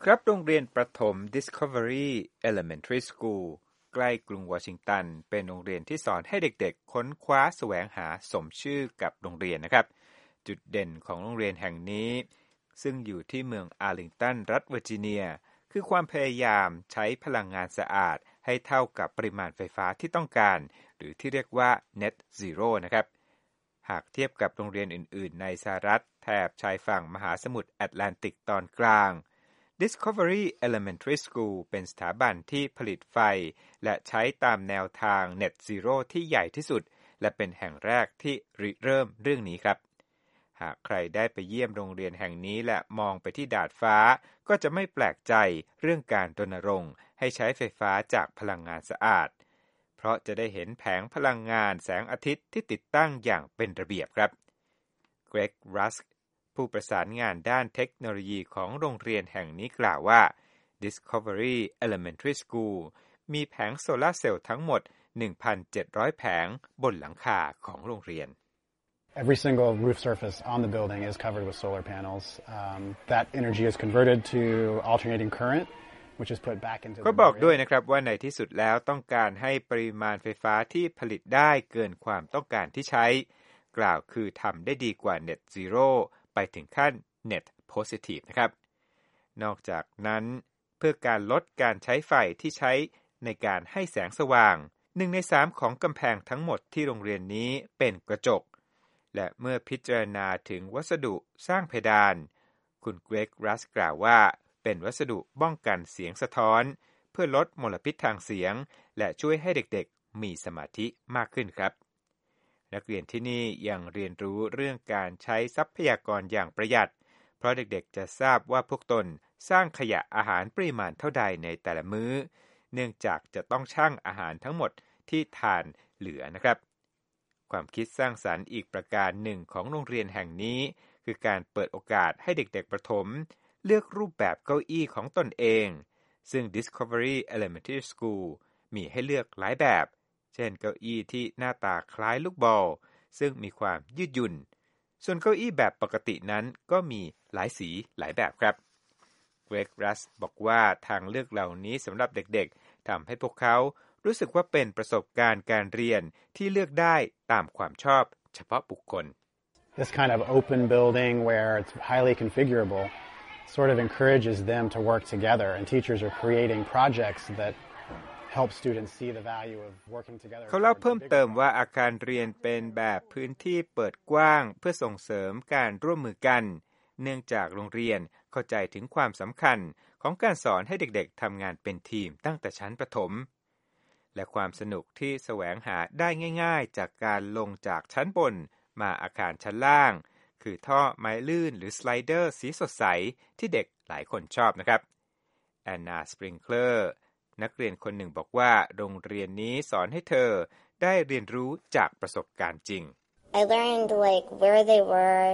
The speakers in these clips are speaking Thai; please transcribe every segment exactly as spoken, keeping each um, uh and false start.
ครับโรงเรียนประถม Discovery Elementary School ใกล้กรุงวอชิงตันเป็นโรงเรียนที่สอนให้เด็กๆค้นคว้าแสวงหาสมชื่อกับโรงเรียนนะครับจุดเด่นของโรงเรียนแห่งนี้ซึ่งอยู่ที่เมืองอาร์ลิงตันรัฐเวอร์จิเนียคือความพยายามใช้พลังงานสะอาดให้เท่ากับปริมาณไฟฟ้าที่ต้องการหรือที่เรียกว่า Net Zero นะครับหากเทียบกับโรงเรียนอื่นๆในสหรัฐแถบชายฝั่งมหาสมุทรแอตแลนติกตอนกลาง Discovery Elementary School เป็นสถาบันที่ผลิตไฟและใช้ตามแนวทาง Net Zero ที่ใหญ่ที่สุดและเป็นแห่งแรกที่ริเริ่มเรื่องนี้ครับหากใครได้ไปเยี่ยมโรงเรียนแห่งนี้และมองไปที่ดาดฟ้าก็จะไม่แปลกใจเรื่องการรณรงค์ให้ใช้ไฟฟ้าจากพลังงานสะอาดเพราะจะได้เห็นแผงพลังงานแสงอาทิตย์ที่ติดตั้งอย่างเป็นระเบียบครับเกรก รัสผู้ประสานงานด้านเทคโนโลยีของโรงเรียนแห่งนี้กล่าวว่า Discovery Elementary School มีแผงโซลาร์เซลล์ทั้งหมด หนึ่งพันเจ็ดร้อย แผงบนหลังคาของโรงเรียน Every single roof surface on the building is covered with solar panels. Um, that energy is converted to alternating current, which is put back into the grid. ก็บอกด้วยนะครับว่าในที่สุดแล้วต้องการให้ปริมาณไฟฟ้าที่ผลิตได้เกินความต้องการที่ใช้กล่าวคือทำได้ดีกว่า Net Zero ไปถึงขั้น Net Positive นะครับนอกจากนั้นเพื่อการลดการใช้ไฟที่ใช้ในการให้แสงสว่างหนึ่งในสามของกำแพงทั้งหมดที่โรงเรียนนี้เป็นกระจกและเมื่อพิจารณาถึงวัสดุสร้างเพดานคุณเกรก รัสกล่าวว่าเป็นวัสดุป้องกันเสียงสะท้อนเพื่อลดมลพิษทางเสียงและช่วยให้เด็กๆมีสมาธิมากขึ้นครับนักเรียนที่นี่ยังเรียนรู้เรื่องการใช้ทรัพยากรอย่างประหยัดเพราะเด็กๆจะทราบว่าพวกตนสร้างขยะอาหารปริมาณเท่าใดในแต่ละมื้อเนื่องจากจะต้องชั่งอาหารทั้งหมดที่ทานเหลือนะครับความคิดสร้างสรรค์อีกประการหนึ่งของโรงเรียนแห่งนี้คือการเปิดโอกาสให้เด็กๆประถมเลือกรูปแบบเก้าอี้ของตนเองซึ่ง Discovery Elementary School มีให้เลือกหลายแบบเช่นเก้าอี้ที่หน้าตาคล้ายลูกบอลซึ่งมีความยืดหยุ่นส่วนเก้าอี้แบบปกตินั้นก็มีหลายสีหลายแบบครับเกรก รัสบอกว่าทางเลือกเหล่านี้สำหรับเด็กๆทำให้พวกเขารู้สึกว่าเป็นประสบการณ์การเรียนที่เลือกได้ตามความชอบเฉพาะบุคคล This kind of open building where it's highly configurable sort of encourages them to work together and teachers are creating projects that help students see the value of working together เขาเล่าเพิ่มเติมว่าอาคารเรียนเป็นแบบพื้นที่เปิดกว้างเพื่อส่งเสริมการร่วมมือกันเนื่องจากโรงเรียนเข้าใจถึงความสำคัญของการสอนให้เด็กๆทำงานเป็นทีมตั้งแต่ชั้นประถมและความสนุกที่แสวงหาได้ง่ายๆจากการลงจากชั้นบนมาอาคารชั้นล่างคือท่อไม้ลื่นหรือสไลเดอร์สีสดใสที่เด็กหลายคนชอบนะครับแอนนา สปริงเคลอร์นักเรียนคนหนึ่งบอกว่าโรงเรียนนี้สอนให้เธอได้เรียนรู้จากประสบการณ์จริง I learned like where they were,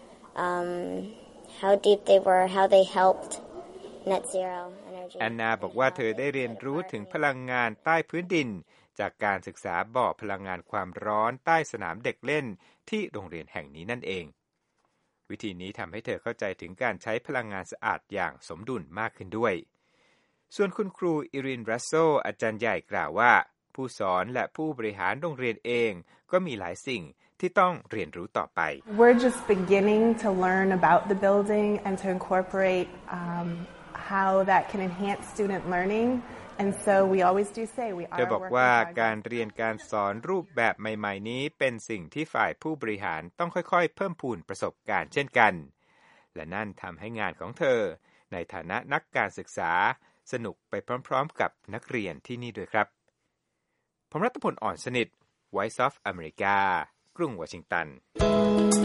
um, how deep they were, how they helped net zero energy. แอนนาบอกว่าเธอได้เรียนรู้ถึงพลังงานใต้พื้นดินจากการศึกษาบ่อพลังงานความร้อนใต้สนามเด็กเล่นที่โรงเรียนแห่งนี้นั่นเองวิธีนี้ทำให้เธอเข้าใจถึงการใช้พลังงานสะอาดอย่างสมดุลมากขึ้นด้วยส่วนคุณครูอิริน รัสโซอาจารย์ใหญ่กล่าวว่าผู้สอนและผู้บริหารโรงเรียนเองก็มีหลายสิ่งที่ต้องเรียนรู้ต่อไป We're just beginning to learn about the building and to incorporate um, how that can enhance student learning and so we always do say we are เธอบอกว่าการเรียนการสอนรูปแบบใหม่ๆนี้เป็นสิ่งที่ฝ่ายผู้บริหารต้องค่อยๆเพิ่มพูนประสบการณ์เช่นกันและนั่นทำให้งานของเธอในฐานะนักการศึกษาสนุกไปพร้อมๆกับนักเรียนที่นี่ด้วยครับผมรัตพล อ่อนสนิท Voice of America กรุงวอชิงตัน